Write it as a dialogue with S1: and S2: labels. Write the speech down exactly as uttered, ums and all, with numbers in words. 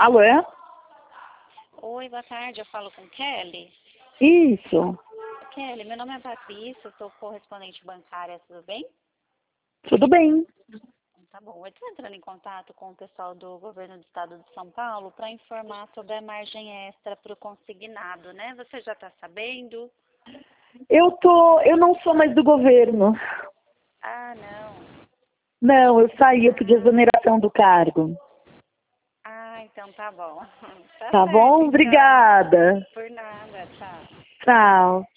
S1: Alô?
S2: Oi, boa tarde. Eu falo com Kelly.
S1: Isso.
S2: Kelly, meu nome é Patrícia, eu sou correspondente bancária, tudo bem?
S1: Tudo bem.
S2: Tá bom. Eu estou entrando em contato com o pessoal do governo do estado de São Paulo para informar sobre a margem extra para o consignado, né? Você já está sabendo?
S1: Eu tô, eu não sou mais do governo.
S2: Ah, não.
S1: Não, eu saí, eu pedi exoneração do cargo.
S2: Ah, então tá bom. Tá
S1: Tá
S2: certo,
S1: bom?
S2: então.
S1: Obrigada.
S2: Por nada, tchau.
S1: Tchau.